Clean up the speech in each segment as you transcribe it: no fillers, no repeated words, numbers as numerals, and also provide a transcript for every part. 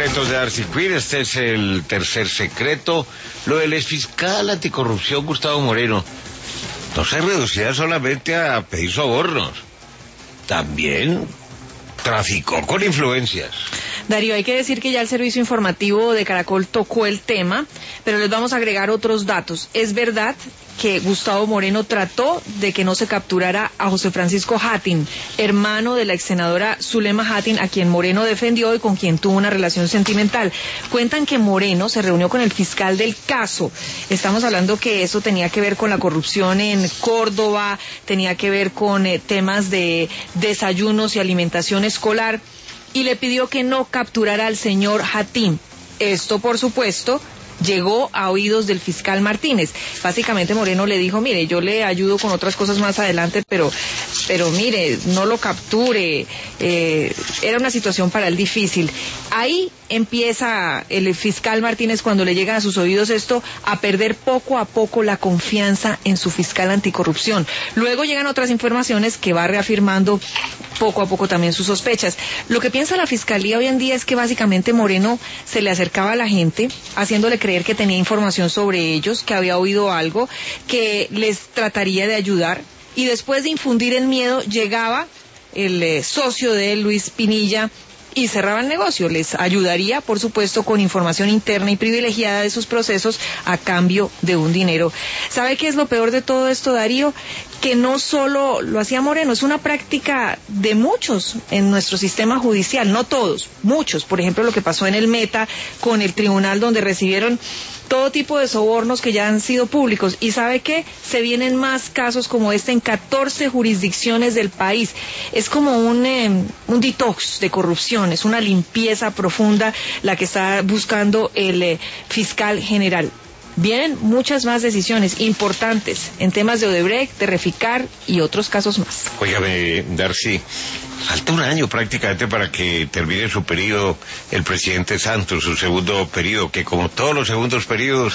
secretos de Darcy Quinn. Este es el tercer secreto. Lo del exfiscal anticorrupción Gustavo Moreno no se reducía solamente a pedir sobornos, también traficó con influencias. Darío, hay que decir que ya el servicio informativo de Caracol tocó el tema, pero les vamos a agregar otros datos. Es verdad que Gustavo Moreno trató de que no se capturara a José Francisco Hattin, hermano de la ex senadora Zulema Hattin, a quien Moreno defendió y con quien tuvo una relación sentimental. Cuentan que Moreno se reunió con el fiscal del caso. Estamos hablando que eso tenía que ver con la corrupción en Córdoba, tenía que ver con temas de desayunos y alimentación escolar, y le pidió que no capturara al señor Hattin. Esto, por supuesto, llegó a oídos del fiscal Martínez. Básicamente Moreno le dijo, mire, yo le ayudo con otras cosas más adelante, pero mire, no lo capture. Era una situación para él difícil. Ahí empieza el fiscal Martínez, cuando le llega a sus oídos esto, a perder poco a poco la confianza en su fiscal anticorrupción. Luego llegan otras informaciones que va reafirmando poco a poco también sus sospechas. Lo que piensa la fiscalía hoy en día es que básicamente Moreno se le acercaba a la gente, haciéndole creer que tenía información sobre ellos, que había oído algo, que les trataría de ayudar, y después de infundir el miedo llegaba el socio de él, Luis Pinilla, y cerraba el negocio. Les ayudaría, por supuesto, con información interna y privilegiada de sus procesos a cambio de un dinero. ¿Sabe qué es lo peor de todo esto, Darío? Que no solo lo hacía Moreno, es una práctica de muchos en nuestro sistema judicial, no todos, muchos. Por ejemplo, lo que pasó en el Meta con el tribunal, donde recibieron todo tipo de sobornos que ya han sido públicos. ¿Y sabe qué? Se vienen más casos como este en 14 jurisdicciones del país. Es como un detox de corrupción, es una limpieza profunda la que está buscando el fiscal general. Vienen muchas más decisiones importantes en temas de Odebrecht, de Reficar y otros casos más. Óigame, Darcy, falta un año prácticamente para que termine su periodo el presidente Santos, su segundo periodo, que como todos los segundos periodos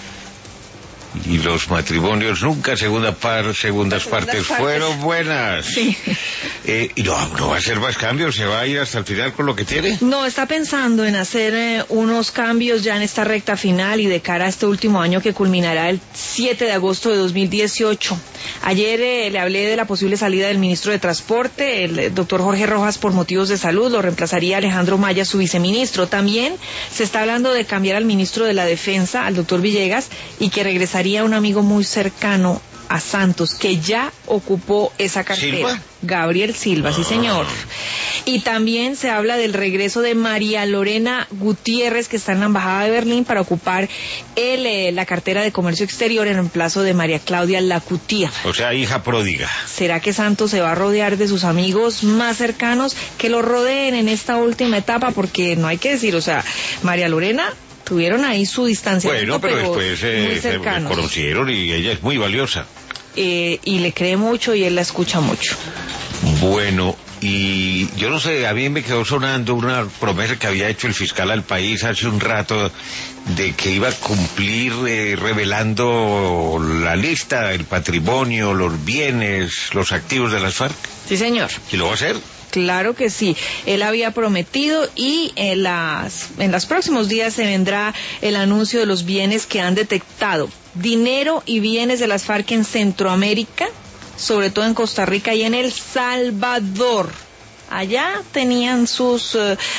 y los matrimonios nunca segundas partes fueron buenas. Sí. Y no va a hacer más cambios, se va a ir hasta el final con lo que tiene. No, está pensando en hacer unos cambios ya en esta recta final y de cara a este último año que culminará el 7 de agosto de 2018. Ayer le hablé de la posible salida del ministro de Transporte, el doctor Jorge Rojas, por motivos de salud. Lo reemplazaría Alejandro Maya, su viceministro. También se está hablando de cambiar al ministro de la Defensa, al doctor Villegas, y que regresaría un amigo muy cercano a Santos, que ya ocupó esa cartera. ¿Silva? Gabriel Silva, sí señor. Y también se habla del regreso de María Lorena Gutiérrez, que está en la Embajada de Berlín, para ocupar la cartera de Comercio Exterior en reemplazo de María Claudia Lacutía. O sea, hija pródiga. ¿Será que Santos se va a rodear de sus amigos más cercanos que lo rodeen en esta última etapa? Porque no hay que decir, o sea, María Lorena tuvieron ahí su distanciamiento, pero después muy se cercanos. conocieron y ella es muy valiosa. Y le cree mucho y él la escucha mucho. Bueno, y yo no sé, a mí me quedó sonando una promesa que había hecho el fiscal al país hace un rato de que iba a cumplir revelando la lista, el patrimonio, los bienes, los activos de las FARC. Sí, señor. ¿Y lo va a hacer? Claro que sí, él había prometido, y en los próximos días se vendrá el anuncio de los bienes que han detectado. Dinero y bienes de las FARC en Centroamérica, sobre todo en Costa Rica y en El Salvador. Allá tenían sus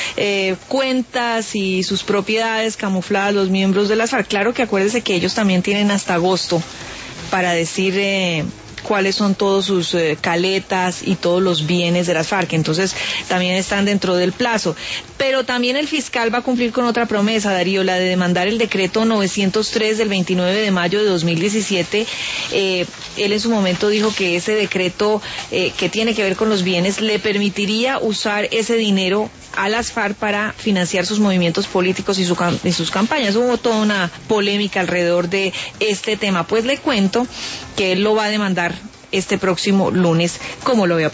cuentas y sus propiedades camufladas los miembros de las FARC. Claro que acuérdese que ellos también tienen hasta agosto para decir cuáles son todos sus caletas y todos los bienes de las FARC. Entonces también están dentro del plazo. Pero también el fiscal va a cumplir con otra promesa, Darío, la de demandar el decreto 903 del 29 de mayo de 2017. Él en su momento dijo que ese decreto que tiene que ver con los bienes le permitiría usar ese dinero a las FARC para financiar sus movimientos políticos y sus campañas. Hubo toda una polémica alrededor de este tema. Pues le cuento que él lo va a demandar este próximo lunes, como lo veo.